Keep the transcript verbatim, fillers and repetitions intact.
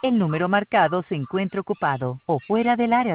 El número marcado se encuentra ocupado o fuera del área